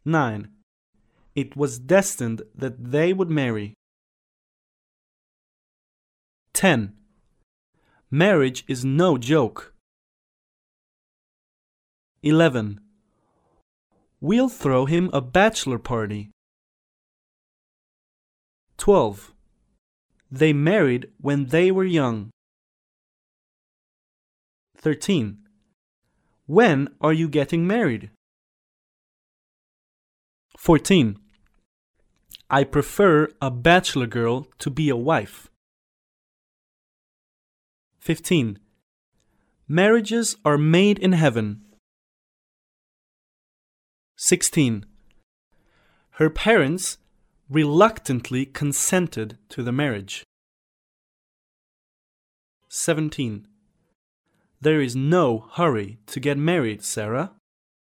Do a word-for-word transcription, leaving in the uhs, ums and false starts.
nine. It was destined that they would marry. ten. Marriage is no joke. eleven. We'll throw him a bachelor party. twelve. They married when they were young. thirteen. When are you getting married? fourteen. I prefer a bachelor girl to be a wife. fifteen. Marriages are made in heaven. sixteen. Her parents reluctantly consented to the marriage. seventeen. There is no hurry to get married, Sarah.